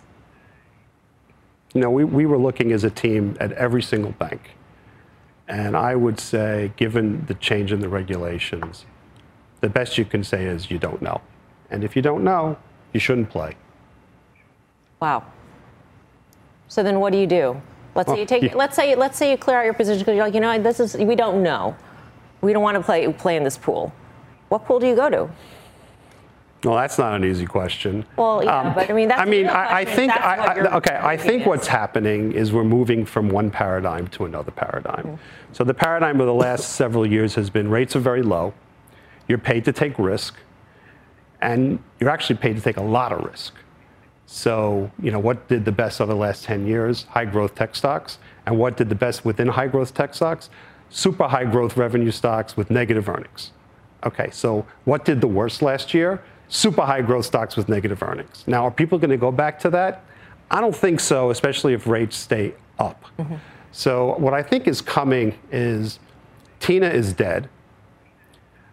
you know, we, we were looking as a team at every single bank. And I would say, given the change in the regulations, the best you can say is you don't know. And if you don't know, you shouldn't play. Wow. So then what do you do? Let's well, say you take. Yeah. Let's say. Let's say you clear out your position because you're like, you know, this is. We don't know. We don't want to play play in this pool. What pool do you go to? Well, that's not an easy question. Well, yeah, um, but I mean, that's I mean, the real I, I think. I, I, okay, I think is. what's happening is we're moving from one paradigm to another paradigm. Mm-hmm. So the paradigm of the last several years has been rates are very low. You're paid to take risk, and you're actually paid to take a lot of risk. So, you know, what did the best over the last ten years? High growth tech stocks. And what did the best within high growth tech stocks? Super high growth revenue stocks with negative earnings. Okay, so what did the worst last year? Super high growth stocks with negative earnings. Now, are people going to go back to that? I don't think so, especially if rates stay up. Mm-hmm. So what I think is coming is Tina is dead.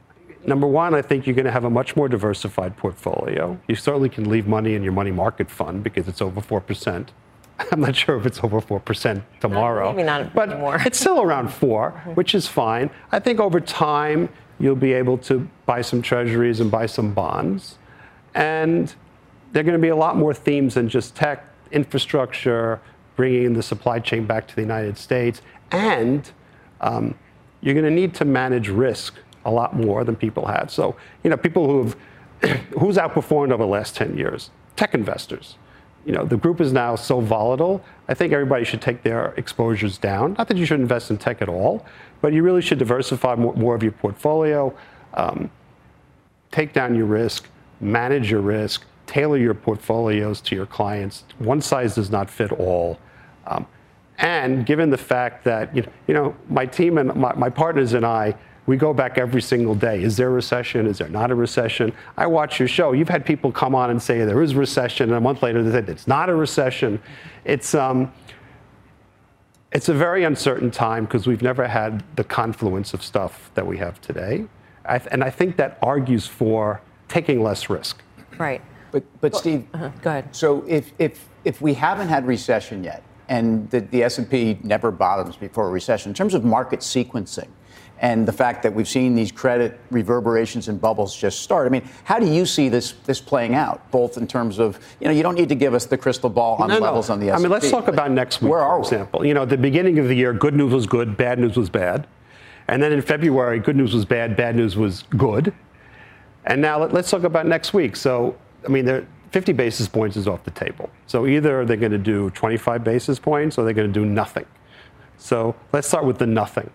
number one, I think you're going to have a much more diversified portfolio. You certainly can leave money in your money market fund because it's over four percent. I'm not sure if it's over four percent tomorrow. Maybe not but anymore. It's still around four, mm-hmm. which is fine. I think over time, you'll be able to buy some treasuries and buy some bonds. And there are going to be a lot more themes than just tech, infrastructure, bringing the supply chain back to the United States. And um, you're going to need to manage risk a lot more than people have. So, you know, people who have, who's outperformed over the last ten years? Tech investors. You know, the group is now so volatile, I think everybody should take their exposures down. Not that you should invest in tech at all, but you really should diversify more, more of your portfolio, um, take down your risk, manage your risk, tailor your portfolios to your clients. One size does not fit all. Um, and given the fact that, you know, you know my team and my, my partners and I, we go back every single day. Is there a recession? Is there not a recession? I watch your show. You've had people come on and say there is a recession, and a month later they say it's not a recession. It's um, it's a very uncertain time because we've never had the confluence of stuff that we have today, I th- and I think that argues for taking less risk. Right. But but well, Steve, uh-huh. Go ahead. So if if if we haven't had recession yet, and the, the S and P never bottoms before a recession, in terms of market sequencing, and the fact that we've seen these credit reverberations and bubbles just start. I mean, how do you see this this playing out, both in terms of, you know, you don't need to give us the crystal ball on no, levels no. on the S and P. I mean, let's talk about next week, Where are for we? example. You know, at the beginning of the year, good news was good, bad news was bad. And then in February, good news was bad, bad news was good. And now let, let's talk about next week. So, I mean, there, fifty basis points is off the table. So either they're going to do twenty-five basis points or they're going to do nothing. So let's start with the nothing.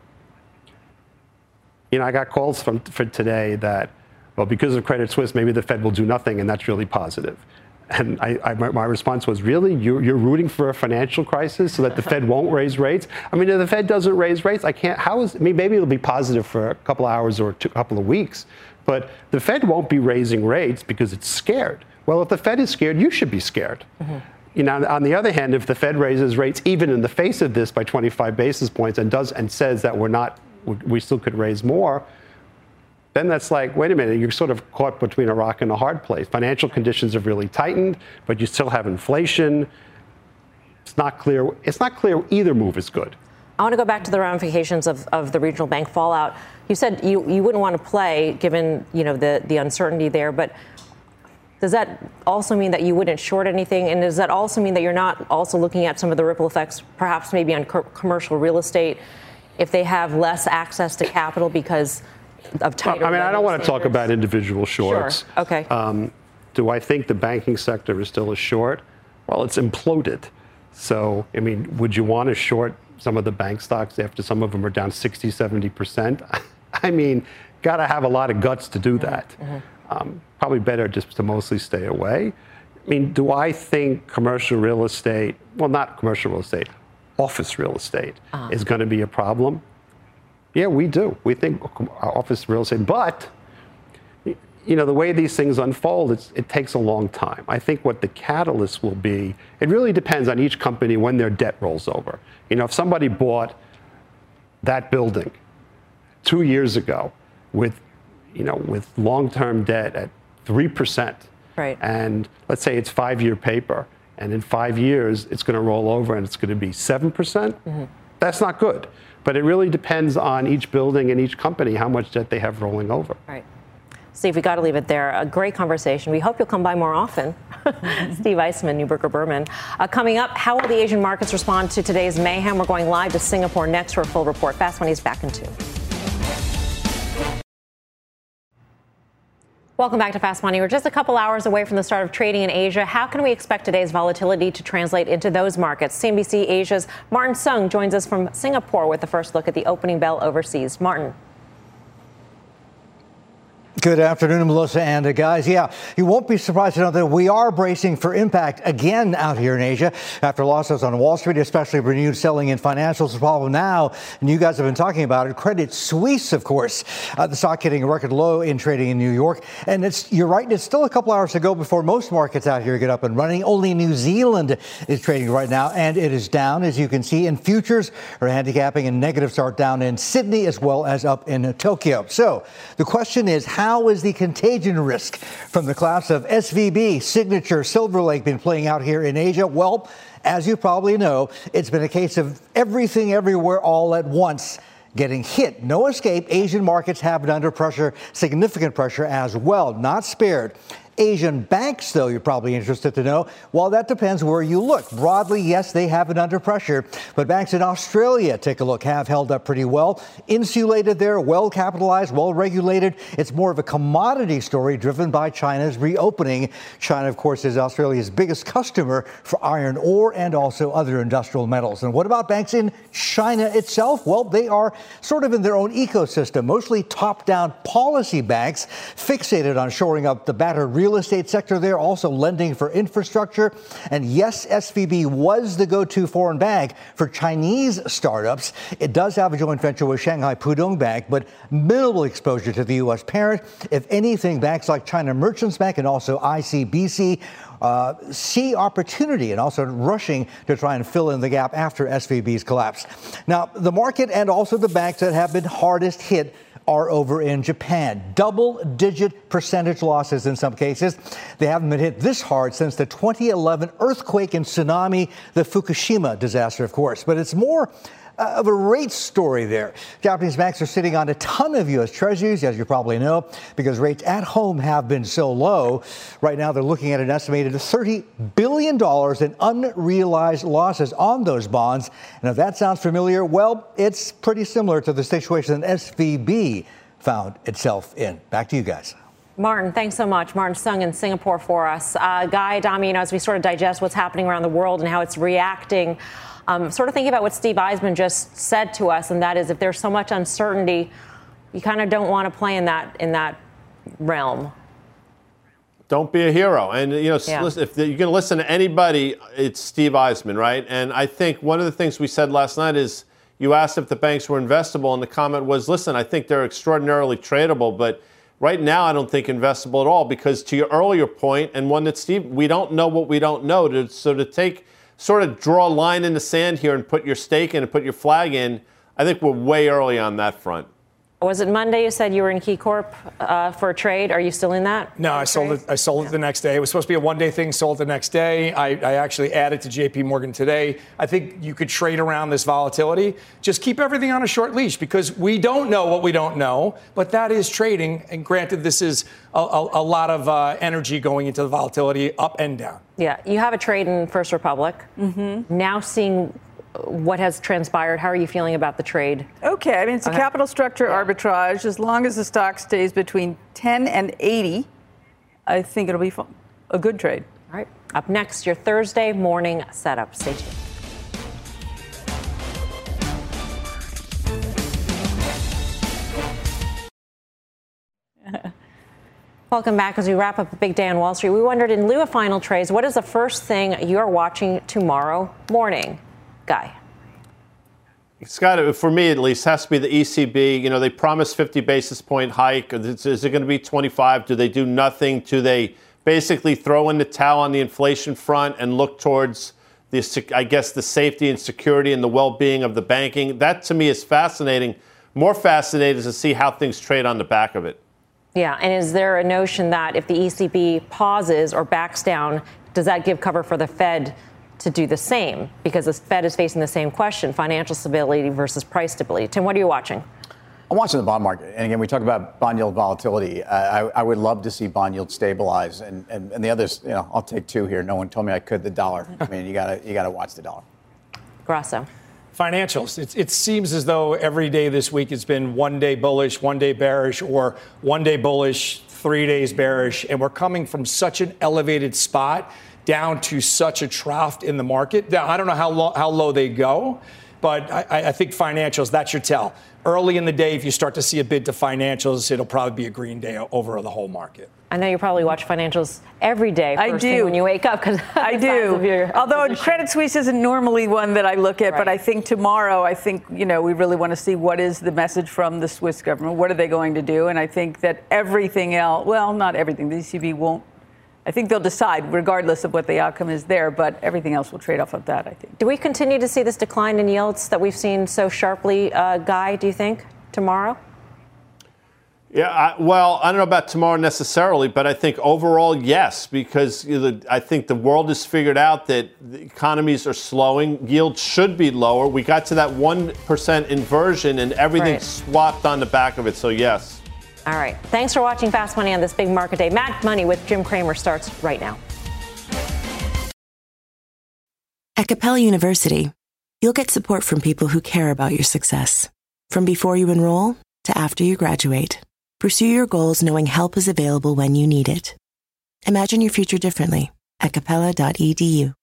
You know, I got calls from for today that, well, because of Credit Suisse, maybe the Fed will do nothing, and that's really positive. And I, I, my response was, really? You're, you're rooting for a financial crisis so that the Fed won't raise rates? I mean, if the Fed doesn't raise rates, I can't, how is, I mean, maybe it'll be positive for a couple of hours or a couple of weeks, but the Fed won't be raising rates because it's scared. Well, if the Fed is scared, you should be scared. Mm-hmm. You know, on the other hand, if the Fed raises rates even in the face of this by twenty-five basis points and does and says that we're not, we still could raise more, then that's like, wait a minute, you're sort of caught between a rock and a hard place. Financial conditions have really tightened, but you still have inflation. It's not clear. It's not clear either move is good. I want to go back to the ramifications of, of the regional bank fallout. You said you, you wouldn't want to play given, you know, the, the uncertainty there, but does that also mean that you wouldn't short anything? And does that also mean that you're not also looking at some of the ripple effects, perhaps maybe on co- commercial real estate, if they have less access to capital because of tighter? I mean, I don't want to standards? talk about individual shorts. Sure. Okay. Um, do I think the banking sector is still a short? Well, it's imploded. So, I mean, would you want to short some of the bank stocks after some of them are down sixty, seventy percent? I mean, got to have a lot of guts to do that. Mm-hmm. Um, probably better just to mostly stay away. I mean, do I think commercial real estate, well, not commercial real estate, office real estate uh-huh. is going to be a problem? Yeah, we do. We think office real estate, but you know, the way these things unfold, it's, it takes a long time. I think what the catalyst will be, it really depends on each company when their debt rolls over. You know, if somebody bought that building two years ago with, you know, with long-term debt at three percent, right, and let's say it's five-year paper, and in five years it's going to roll over and it's going to be seven percent, mm-hmm. that's not good. But it really depends on each building and each company how much debt they have rolling over. Right. Steve, we got to leave it there. A great conversation. We hope you'll come by more often. Steve Eisman, Neuberger Berman. Uh, coming up, how will the Asian markets respond to today's mayhem? We're going live to Singapore next for a full report. Fast Money's back in two. Welcome back to Fast Money. We're just a couple hours away from the start of trading in Asia. How can we expect today's volatility to translate into those markets? C N B C Asia's Martin Sung joins us from Singapore with the first look at the opening bell overseas. Martin. Good afternoon, Melissa and uh, guys. Yeah, you won't be surprised to know that we are bracing for impact again out here in Asia after losses on Wall Street, especially renewed selling in financials. The problem now, and you guys have been talking about it, Credit Suisse, of course, uh, the stock hitting a record low in trading in New York. And it's you're right, it's still a couple hours to go before most markets out here get up and running. Only New Zealand is trading right now, and it is down, as you can see. And futures are handicapping and negative start down in Sydney as well as up in Tokyo. So the question is, how How is the contagion risk from the collapse of S V B, Signature, Silver Lake been playing out here in Asia? Well, as you probably know, it's been a case of everything everywhere all at once getting hit. No escape. Asian markets have been under pressure, significant pressure as well, not spared. Asian banks, though, you're probably interested to know, well, that depends where you look. Broadly, yes, they have been under pressure, but banks in Australia, take a look, have held up pretty well. Insulated there, well capitalized, well regulated. It's more of a commodity story driven by China's reopening. China, of course, is Australia's biggest customer for iron ore and also other industrial metals. And what about banks in China itself? Well, they are sort of in their own ecosystem, mostly top-down policy banks fixated on shoring up the battered real estate sector there, also lending for infrastructure. And yes, S V B was the go-to foreign bank for Chinese startups. It does have a joint venture with Shanghai Pudong Bank, but minimal exposure to the U S parent. If anything, banks like China Merchants Bank and also I C B C Uh, see opportunity and also rushing to try and fill in the gap after S V B's collapse. Now, the market and also the banks that have been hardest hit are over in Japan. Double-digit percentage losses in some cases. They haven't been hit this hard since the twenty eleven earthquake and tsunami, the Fukushima disaster, of course. But it's more of a rate story there. Japanese banks are sitting on a ton of U S treasuries, as you probably know, because rates at home have been so low. Right now, they're looking at an estimated thirty billion dollars in unrealized losses on those bonds. And if that sounds familiar, well, it's pretty similar to the situation that S V B found itself in. Back to you guys. Martin, thanks so much. Martin Sung in Singapore for us. Uh, Guy, Dami, you know, as we sort of digest what's happening around the world and how it's reacting, Um, sort of thinking about what Steve Eisman just said to us, and that is if there's so much uncertainty, you kind of don't want to play in that in that realm. Don't be a hero. And, you know, Yeah. listen, if you're going to listen to anybody, it's Steve Eisman, right? And I think one of the things we said last night is you asked if the banks were investable, and the comment was, listen, I think they're extraordinarily tradable, but right now I don't think investable at all, because to your earlier point, and one that Steve, we don't know what we don't know. To, so to take sort of draw a line in the sand here and put your stake in and put your flag in, I think we're way early on that front. Was it Monday you said you were in Key Corp uh, for a trade? Are you still in that? No, I sold it. I sold it the next day. It was supposed to be a one-day thing. Sold the next day. I, I actually added to J P Morgan today. I think you could trade around this volatility. Just keep everything on a short leash, because we don't know what we don't know. But that is trading. And granted, this is a, a, a lot of uh, energy going into the volatility up and down. Yeah, you have a trade in First Republic. Mm-hmm. Now seeing what has transpired, how are you feeling about the trade? Okay, I mean, it's a Okay. capital structure arbitrage. As long as the stock stays between ten and eighty, I think it'll be fun. A good trade. All right. Up next, your Thursday morning setup. Stay tuned. Welcome back. As we wrap up a big day on Wall Street, we wondered, in lieu of final trades, what is the first thing you're watching tomorrow morning? Guy. It's got to, for me at least, has to be the E C B. You know, they promised fifty basis point hike. Is it going to be twenty-five? Do they do nothing? Do they basically throw in the towel on the inflation front and look towards the, I guess, the safety and security and the well-being of the banking? That to me is fascinating. More fascinating is to see how things trade on the back of it. Yeah, and is there a notion that if the E C B pauses or backs down, does that give cover for the Fed to do the same? Because the Fed is facing the same question, financial stability versus price stability. Tim, what are you watching? I'm watching the bond market. And again, we talk about bond yield volatility. Uh, I, I would love to see bond yield stabilize. And, and, and the others, you know, I'll take two here. No one told me I could. The dollar. I mean, you gotta you gotta watch the dollar. Grasso. Financials. It, it seems as though every day this week has been one day bullish, one day bearish, or one day bullish, three days bearish. And we're coming from such an elevated spot down to such a trough in the market. Now, I don't know how low, how low they go. But I, I think financials, that's your tell. Early in the day, if you start to see a bid to financials, it'll probably be a green day over the whole market. I know you probably watch financials every day. First I do. Thing when you wake up, because I do. Although position. Credit Suisse isn't normally one that I look at, right. But I think tomorrow, I think you know we really want to see what is the message from the Swiss government. What are they going to do? And I think that everything else, well, not everything. The E C B won't. I think they'll decide regardless of what the outcome is there, but everything else will trade off of that, I think. Do we continue to see this decline in yields that we've seen so sharply, uh, Guy, do you think, tomorrow? Yeah, I, well, I don't know about tomorrow necessarily, but I think overall, yes, because you know, I think the world has figured out that the economies are slowing. Yields should be lower. We got to that one percent inversion, and everything right. swapped on the back of it, so yes. All right. Thanks for watching Fast Money on this big market day. Mad Money with Jim Cramer starts right now. At Capella University, you'll get support from people who care about your success. From before you enroll to after you graduate, pursue your goals knowing help is available when you need it. Imagine your future differently at capella dot e d u.